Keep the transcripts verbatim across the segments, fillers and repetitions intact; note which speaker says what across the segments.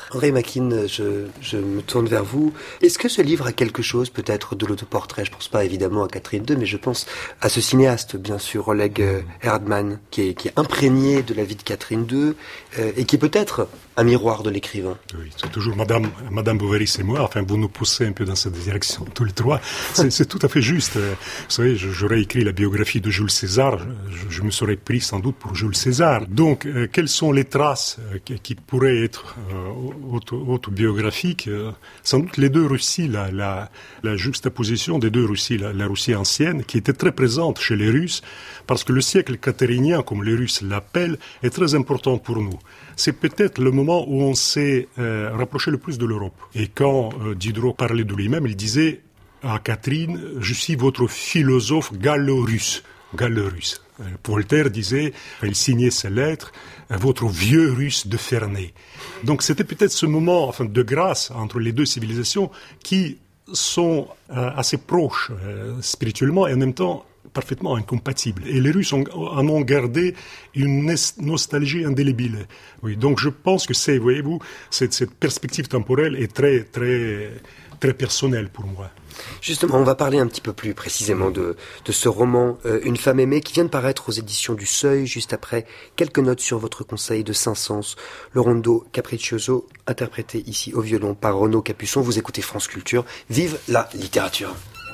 Speaker 1: André Makin, je, je me tourne vers vous. Est-ce que ce livre a quelque chose peut-être de l'autoportrait? Je pense pas évidemment à Catherine deux, mais je pense à ce cinéaste, bien sûr, Oleg Erdmann, qui est, qui est imprégné de la vie de Catherine deux, euh, et qui est peut-être un miroir de l'écrivain.
Speaker 2: Oui, c'est toujours Madame, Madame Bovary, c'est moi. Enfin, vous nous poussez un peu dans cette direction, tous les trois. C'est, c'est tout à fait juste. Vous savez, j'aurais écrit la biographie de Jules César. Je, je me serais pris sans doute pour Jules César. Donc, euh, quelles sont les traces euh, qui, qui pourraient être euh, auto, autobiographiques? euh, Sans doute les deux Russies, la, la, la juxtaposition des deux Russies, la, la Russie ancienne, qui était très présente chez les Russes, parce que le siècle catherinien, comme les Russes l'appellent, est très important pour nous. C'est peut-être le moment où on s'est euh, rapproché le plus de l'Europe. Et quand euh, Diderot parlait de lui-même, il disait à Catherine, je suis votre philosophe gallo-russe. Gallo-russe. Euh, Voltaire disait, il signait ses lettres, votre vieux russe de Ferney. Donc c'était peut-être ce moment enfin, de grâce entre les deux civilisations qui sont euh, assez proches euh, spirituellement et en même temps parfaitement incompatibles. Et les Russes ont, en ont gardé une nostalgie indélébile. Oui, donc je pense que c'est, voyez-vous, cette, cette perspective temporelle est très, très, très personnelle pour moi.
Speaker 1: Justement, on va parler un petit peu plus précisément de, de ce roman euh, Une femme aimée qui vient de paraître aux éditions du Seuil, juste après quelques notes sur votre conseil de Saint-Saëns, le rondo capriccioso, interprété ici au violon par Renaud Capuçon. Vous écoutez France Culture. Vive la littérature!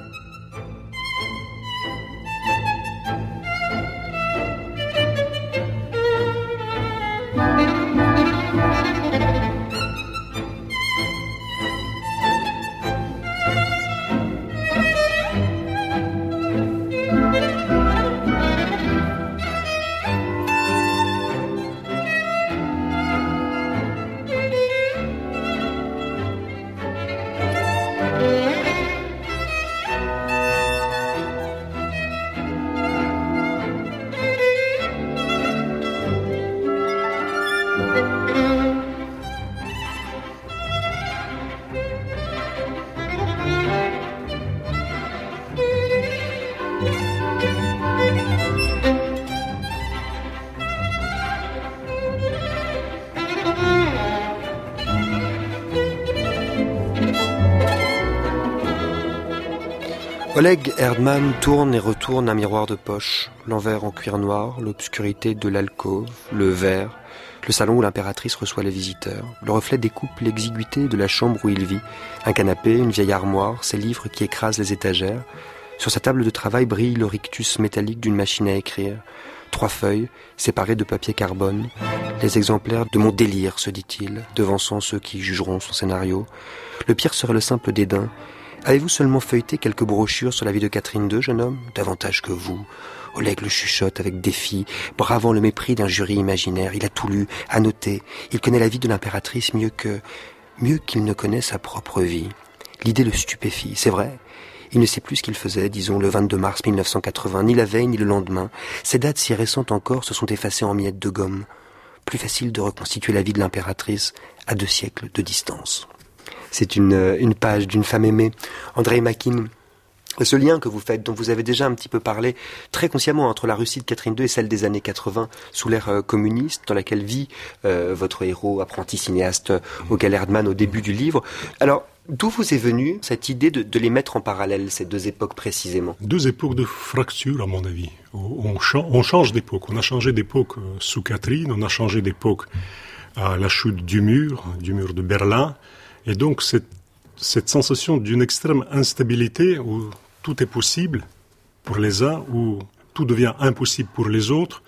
Speaker 1: Oleg Erdmann tourne et retourne un miroir de poche, l'envers en cuir noir, l'obscurité de l'alcôve, le verre, le salon où l'impératrice reçoit les visiteurs. Le reflet découpe l'exiguïté de la chambre où il vit. Un canapé, une vieille armoire, ses livres qui écrasent les étagères. Sur sa table de travail brille le rictus métallique d'une machine à écrire. Trois feuilles, séparées de papier carbone. Les exemplaires de mon délire, se dit-il, devançant ceux qui jugeront son scénario. Le pire serait le simple dédain. Avez-vous seulement feuilleté quelques brochures sur la vie de Catherine deux, jeune homme? Davantage que vous. Oleg le chuchote avec défi, bravant le mépris d'un jury imaginaire. Il a tout lu, annoté. Il connaît la vie de l'impératrice mieux que... mieux qu'il ne connaît sa propre vie. L'idée le stupéfie, c'est vrai. Il ne sait plus ce qu'il faisait, disons, le vingt-deux mars mille neuf cent quatre-vingts, ni la veille, ni le lendemain. Ces dates si récentes encore se sont effacées en miettes de gomme. Plus facile de reconstituer la vie de l'impératrice à deux siècles de distance. C'est une, une page d'une femme aimée. André Makin, ce lien que vous faites, dont vous avez déjà un petit peu parlé, très consciemment entre la Russie de Catherine deux et celle des années quatre-vingts, sous l'ère euh, communiste, dans laquelle vit euh, votre héros, apprenti cinéaste, Oleg Erdmann, au début du livre. Alors, d'où vous est venue cette idée de, de les mettre en parallèle, ces deux époques précisément?
Speaker 2: Deux époques de fracture, à mon avis. On, cha- on change d'époque. On a changé d'époque sous Catherine, on a changé d'époque à la chute du mur, du mur de Berlin. Et donc, cette, cette sensation d'une extrême instabilité où tout est possible pour les uns, où tout devient impossible pour les autres,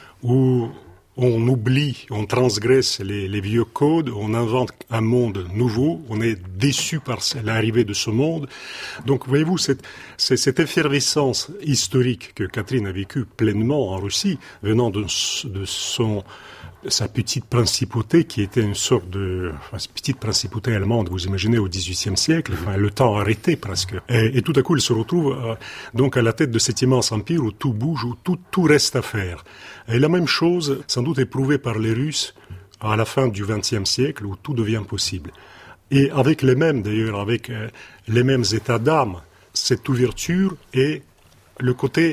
Speaker 2: où on oublie, on transgresse les, les vieux codes, on invente un monde nouveau, on est déçu par l'arrivée de ce monde. Donc, voyez-vous, cette, cette effervescence historique que Catherine a vécue pleinement en Russie, venant de, de son... sa petite principauté qui était une sorte de enfin, petite principauté allemande, vous imaginez, au dix-huitième siècle, enfin, le temps arrêté presque. Et, et tout à coup, elle se retrouve euh, donc à la tête de cet immense empire où tout bouge, où tout, tout reste à faire. Et la même chose, sans doute éprouvée par les Russes à la fin du vingtième siècle, où tout devient possible. Et avec les mêmes, d'ailleurs, avec euh, les mêmes états d'âme, cette ouverture et le côté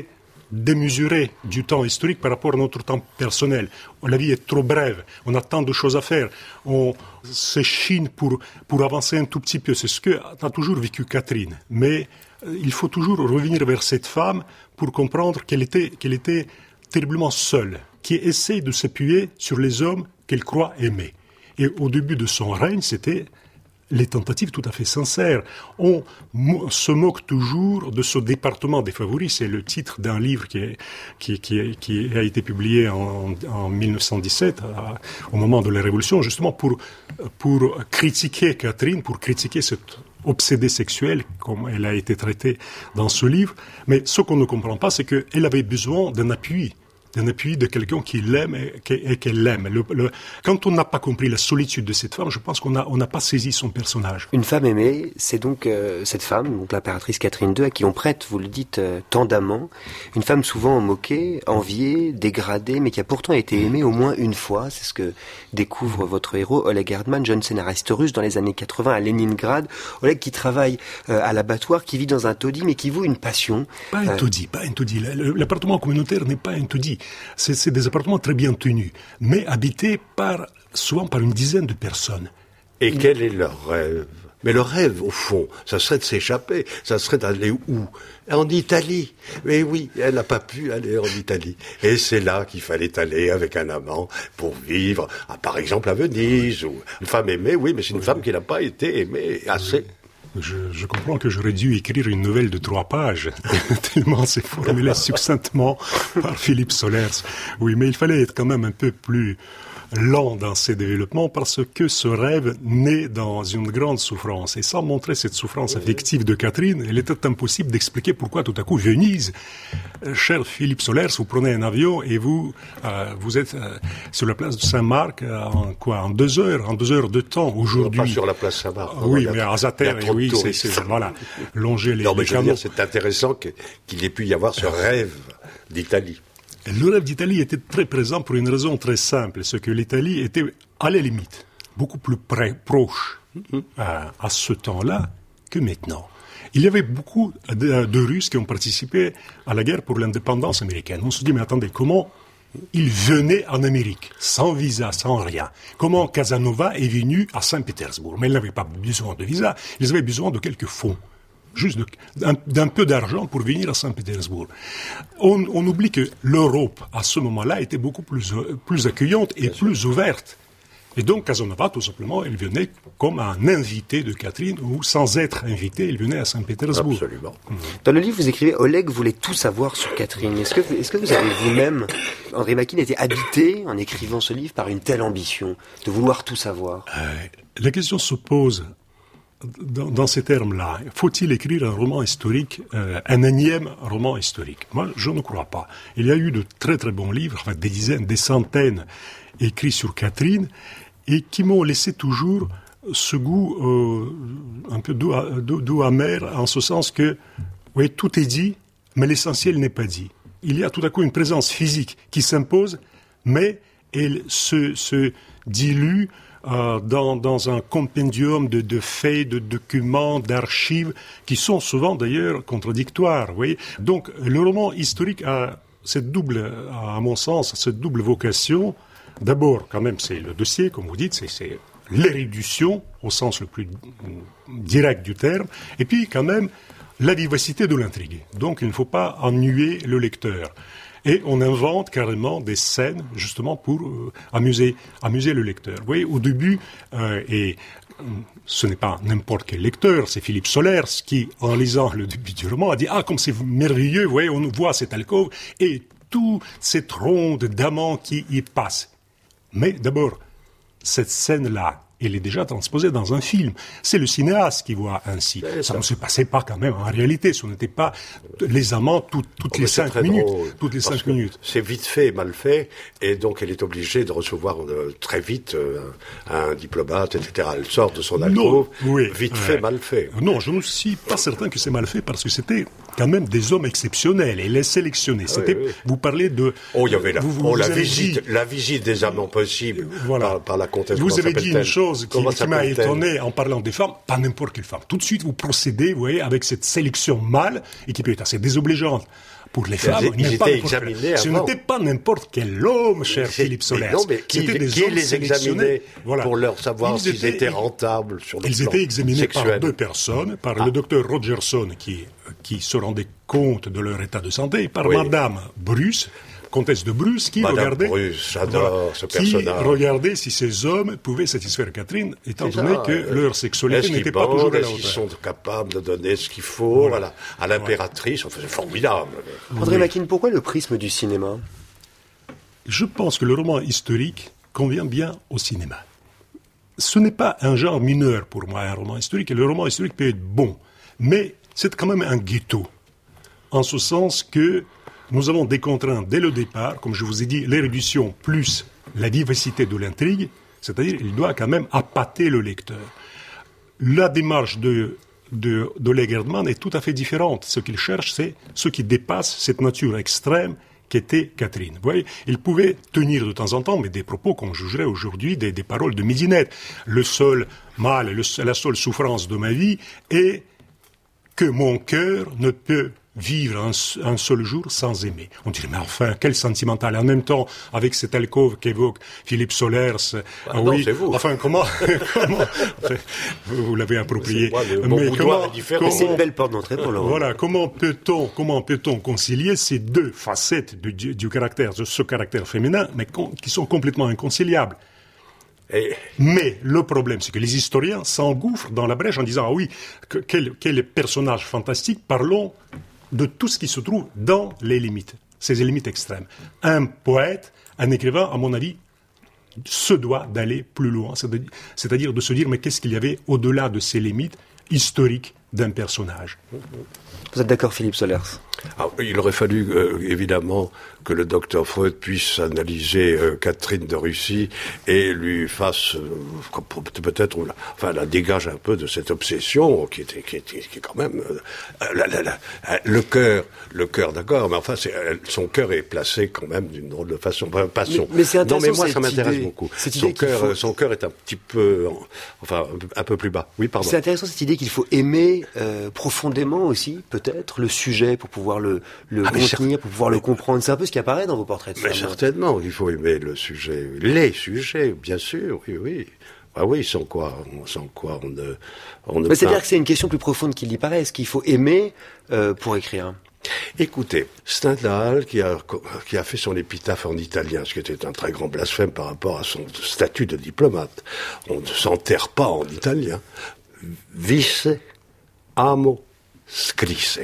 Speaker 2: démesuré du temps historique par rapport à notre temps personnel. La vie est trop brève, on a tant de choses à faire, on se chine pour, pour avancer un tout petit peu. C'est ce que a toujours vécu Catherine. Mais euh, il faut toujours revenir vers cette femme pour comprendre qu'elle était, qu'elle était terriblement seule, qui essaie de s'appuyer sur les hommes qu'elle croit aimer. Et au début de son règne, c'était les tentatives tout à fait sincères. On mo- se moque toujours de ce département des favoris. C'est le titre d'un livre qui, est, qui, qui, qui a été publié en, en mille neuf cent dix-sept, à, au moment de la Révolution, justement pour, pour critiquer Catherine, pour critiquer cette obsédée sexuelle, comme elle a été traitée dans ce livre. Mais ce qu'on ne comprend pas, c'est qu'elle avait besoin d'un appui. d'un appui de quelqu'un qui l'aime et, et qu'elle l'aime. Le, le, quand on n'a pas compris la solitude de cette femme, je pense qu'on n'a on n'a pas saisi son personnage.
Speaker 1: Une femme aimée, c'est donc euh, cette femme, donc l'impératrice Catherine deux, à qui on prête, vous le dites euh, tant d'amants, une femme souvent moquée, enviée, dégradée, mais qui a pourtant été aimée au moins une fois. C'est ce que découvre votre héros, Oleg Erdman, jeune scénariste russe dans les années quatre-vingts à Leningrad. Oleg qui travaille euh, à l'abattoir, qui vit dans un taudis, mais qui voue une passion.
Speaker 2: Pas un euh... taudis, pas un taudis. L'appartement communautaire n'est pas un taudis. C'est, c'est des appartements très bien tenus, mais habités par, souvent par une dizaine de personnes.
Speaker 3: Et Il... quel est leur rêve ? Mais le rêve, au fond, ça serait de s'échapper. Ça serait d'aller où ? En Italie. Mais oui, elle n'a pas pu aller en Italie. Et c'est là qu'il fallait aller avec un amant pour vivre, à, par exemple, à Venise. Ou une femme aimée, oui, mais c'est une oui. femme qui n'a pas été aimée assez. Oui.
Speaker 2: Je, je comprends que j'aurais dû écrire une nouvelle de trois pages, tellement c'est formulé succinctement par Philippe Solers. Oui, mais il fallait être quand même un peu plus lent dans ses développements parce que ce rêve naît dans une grande souffrance. Et sans montrer cette souffrance affective de Catherine, il était impossible d'expliquer pourquoi tout à coup Venise. Cher Philippe Solers, vous prenez un avion et vous euh, vous êtes euh, sur la place de Saint-Marc euh, en quoi en deux heures, en deux heures de temps aujourd'hui.
Speaker 3: Pas sur la place Saint-Marc.
Speaker 2: Oui, mais à Zater, oui, c'est, c'est voilà, longer les.
Speaker 3: Non, mais
Speaker 2: les
Speaker 3: je veux dire, c'est intéressant que, qu'il ait pu y avoir ce rêve d'Italie.
Speaker 2: Le rêve d'Italie était très présent pour une raison très simple, c'est que l'Italie était à la limite beaucoup plus près, proche mm-hmm. à, à ce temps-là que maintenant. Il y avait beaucoup de, de Russes qui ont participé à la guerre pour l'indépendance américaine. On se dit, mais attendez, comment ils venaient en Amérique, sans visa, sans rien? Comment Casanova est venu à Saint-Pétersbourg? Mais ils n'avaient pas besoin de visa, ils avaient besoin de quelques fonds. Juste de, d'un, d'un peu d'argent pour venir à Saint-Pétersbourg. On, on oublie que l'Europe, à ce moment-là, était beaucoup plus, plus accueillante et plus ouverte. Et donc, Casanova, tout simplement, elle venait comme un invité de Catherine, ou sans être invité, elle venait à Saint-Pétersbourg.
Speaker 3: Absolument. Mmh.
Speaker 1: Dans le livre, vous écrivez, Oleg voulait tout savoir sur Catherine. Est-ce que, est-ce que vous avez vous-même, André Makin, été habité, en écrivant ce livre, par une telle ambition, de vouloir tout savoir?
Speaker 2: euh, La question se pose dans, dans ces termes-là. Faut-il écrire un roman historique, euh, un énième roman historique? Moi, je ne crois pas. Il y a eu de très très bons livres, enfin, des dizaines, des centaines, écrits sur Catherine, et qui m'ont laissé toujours ce goût euh, un peu doux, doux, doux amer, en ce sens que, oui, tout est dit, mais l'essentiel n'est pas dit. Il y a tout à coup une présence physique qui s'impose, mais elle se, se dilue euh, dans, dans un compendium de, de faits, de documents, d'archives, qui sont souvent d'ailleurs contradictoires. Vous voyez. Donc le roman historique a cette double, à mon sens, cette double vocation. D'abord, quand même, c'est le dossier, comme vous dites, c'est, c'est l'érudition, au sens le plus direct du terme, et puis quand même la vivacité de l'intrigue. Donc il ne faut pas ennuyer le lecteur. Et on invente carrément des scènes, justement, pour euh, amuser, amuser le lecteur. Vous voyez, au début, euh, et euh, ce n'est pas n'importe quel lecteur, c'est Philippe Solers qui, en lisant le début du roman, a dit « Ah, comme c'est merveilleux, vous voyez, on voit cette alcôve, et toute cette ronde d'amants qui y passe. » Mais d'abord, cette scène-là, elle est déjà transposée dans un film. C'est le cinéaste qui voit ainsi. Ça, ça ne se passait pas quand même en réalité. Ce n'était pas les amants tout, toutes, oh, les cinq minutes, toutes les cinq minutes.
Speaker 3: C'est vite fait, mal fait, et donc elle est obligée de recevoir euh, très vite euh, un diplomate, et cetera. Elle sort de son alcôve, oui, vite fait, euh, mal fait.
Speaker 2: Non, je ne suis pas certain que c'est mal fait parce que c'était quand même des hommes exceptionnels et les sélectionnés. C'était, oui, oui. Vous parlez de...
Speaker 3: Oh, il y avait la, vous, oh, vous la visite, dit, la visite des amants possibles voilà. par, par la comtesse.
Speaker 2: Vous avez dit une chose qui, qui m'a étonné en parlant des femmes, pas n'importe quelle femme. Tout de suite, vous procédez, vous voyez, avec cette sélection mâle, et qui peut être assez désobligeante pour les femmes.
Speaker 3: Ils, ils étaient examinés
Speaker 2: Ce
Speaker 3: avant.
Speaker 2: n'était pas n'importe quel homme, cher
Speaker 3: C'est,
Speaker 2: Philippe Solers.
Speaker 3: Non, mais qui,
Speaker 2: C'était des
Speaker 3: qui
Speaker 2: hommes
Speaker 3: les examinait
Speaker 2: voilà.
Speaker 3: pour leur savoir
Speaker 2: ils
Speaker 3: s'ils
Speaker 2: étaient,
Speaker 3: étaient rentables sur le
Speaker 2: Ils
Speaker 3: plan
Speaker 2: étaient examinés
Speaker 3: sexuel.
Speaker 2: par deux personnes, par ah. le docteur Rogerson, qui, qui se rendait compte de leur état de santé, et par
Speaker 3: oui.
Speaker 2: Madame Bruce, comtesse de Bruce, qui
Speaker 3: Madame
Speaker 2: regardait,
Speaker 3: Bruce, j'adore
Speaker 2: voilà,
Speaker 3: ce
Speaker 2: qui
Speaker 3: personnage.
Speaker 2: regardait si ces hommes pouvaient satisfaire Catherine, étant donné que euh, leur sexualité n'était pas
Speaker 3: bandent,
Speaker 2: toujours à la
Speaker 3: est-ce
Speaker 2: hauteur.
Speaker 3: qu'ils sont capables de donner ce qu'il faut voilà. à, à l'impératrice, enfin, c'est formidable.
Speaker 1: André
Speaker 2: Oui.
Speaker 1: Makin, pourquoi le prisme du cinéma?
Speaker 2: Je pense que le roman historique convient bien au cinéma. Ce n'est pas un genre mineur pour moi, un roman historique, et le roman historique peut être bon, mais c'est quand même un ghetto, en ce sens que nous avons des contraintes dès le départ, comme je vous ai dit, l'érudition plus la vivacité de l'intrigue, c'est-à-dire il doit quand même appâter le lecteur. La démarche de, de, d'Oleg Erdmann est tout à fait différente. Ce qu'il cherche, c'est ce qui dépasse cette nature extrême qu'était Catherine. Vous voyez, il pouvait tenir de temps en temps, mais des propos qu'on jugerait aujourd'hui des, des paroles de midinette. Le seul mal, le, la seule souffrance de ma vie est que mon cœur ne peut vivre un, un seul jour sans aimer. On dirait, mais enfin, quel sentimental. En même temps, avec cette alcôve qu'évoque Philippe Solers,
Speaker 3: ah
Speaker 2: oui,
Speaker 3: non, c'est vous.
Speaker 2: Enfin, comment, comment vous, vous l'avez approprié.
Speaker 3: Moi, le,
Speaker 2: mais comment,
Speaker 1: comment, c'est une belle porte d'entrée pour Laurent.
Speaker 2: Voilà, comment peut-on, comment peut-on concilier ces deux facettes du, du, du caractère, de ce caractère féminin, mais con, qui sont complètement inconciliables. Et... Mais le problème, c'est que les historiens s'engouffrent dans la brèche en disant, ah oui, que, quel, quel personnage fantastique, parlons de tout ce qui se trouve dans les limites, ces limites extrêmes. Un poète, un écrivain, à mon avis, se doit d'aller plus loin, c'est-à-dire de se dire, mais qu'est-ce qu'il y avait au-delà de ces limites historiques d'un personnage.
Speaker 1: Vous êtes d'accord, Philippe Solers?
Speaker 3: Ah, il aurait fallu, euh, évidemment, que le docteur Freud puisse analyser euh, Catherine de Russie et lui fasse, euh, peut-être, enfin, la dégage un peu de cette obsession qui était, qui était, qui est quand même, euh, la, la, la, le cœur, le cœur, d'accord, mais enfin, c'est, son cœur est placé quand même d'une drôle de façon, pas, pas son.
Speaker 1: Mais, mais c'est intéressant.
Speaker 3: Non, mais moi, ça m'intéresse
Speaker 1: idée,
Speaker 3: beaucoup.
Speaker 1: Son
Speaker 3: cœur,
Speaker 1: faut...
Speaker 3: son cœur est un petit peu, enfin, un peu plus bas. Oui, pardon.
Speaker 1: C'est intéressant cette idée qu'il faut aimer euh, profondément aussi, peut-être, le sujet pour pouvoir le, le ah, contenir, pour pouvoir le comprendre. C'est un peu ce qui apparaît dans vos portraits de
Speaker 3: Mais
Speaker 1: femmes.
Speaker 3: certainement, il faut aimer le sujet, les sujets, bien sûr, oui, oui. Ah oui, sans quoi, sans quoi on ne, on ne.
Speaker 1: Mais c'est-à-dire que c'est une question plus profonde qu'il y paraît. Est-ce qu'il faut aimer euh, pour écrire?
Speaker 3: Écoutez, Stendhal, qui a, qui a fait son épitaphe en italien, ce qui était un très grand blasphème par rapport à son statut de diplomate. On ne s'enterre pas en italien. Visse, amo, scrisse.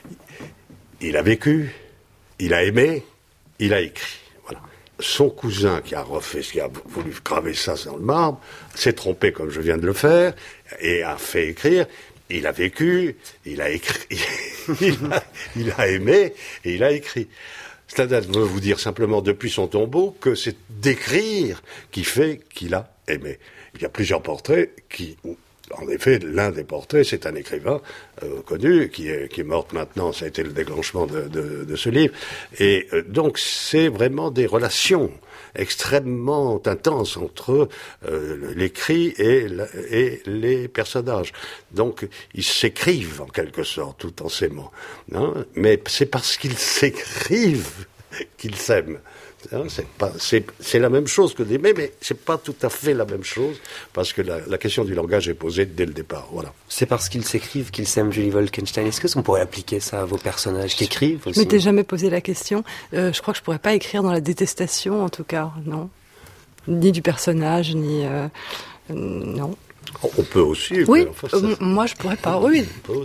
Speaker 3: Il a vécu, il a aimé, il a écrit. Voilà. Son cousin qui a refait, qui a voulu graver ça dans le marbre, s'est trompé comme je viens de le faire, et a fait écrire. Il a vécu, il a écrit, il a, il a aimé, et il a écrit. Stendhal veut vous dire simplement depuis son tombeau que c'est d'écrire qui fait qu'il a aimé. Il y a plusieurs portraits qui... En effet, l'un des portraits, c'est un écrivain euh, connu, qui est, qui est mort maintenant, ça a été le déclenchement de, de, de ce livre. Et euh, donc, c'est vraiment des relations extrêmement intenses entre euh, l'écrit et, la, et les personnages. Donc, ils s'écrivent en quelque sorte, tout en s'aimant. Hein, mais c'est parce qu'ils s'écrivent qu'ils s'aiment. Hein, c'est, pas, c'est, c'est la même chose que d'aimer, mais c'est pas tout à fait la même chose, parce que la, la question du langage est posée dès le départ. Voilà.
Speaker 1: C'est parce qu'ils s'écrivent qu'ils s'aiment, Julie Wolkenstein. Est-ce que on pourrait appliquer ça à vos personnages qui écrivent aussi?
Speaker 4: Je m'étais jamais posé la question. Euh, je crois que je pourrais pas écrire dans la détestation, en tout cas, non. Ni du personnage, ni... Euh, non.
Speaker 3: On peut aussi.
Speaker 4: Oui,
Speaker 3: enfin, ça...
Speaker 4: euh, moi je pourrais pas. Oui,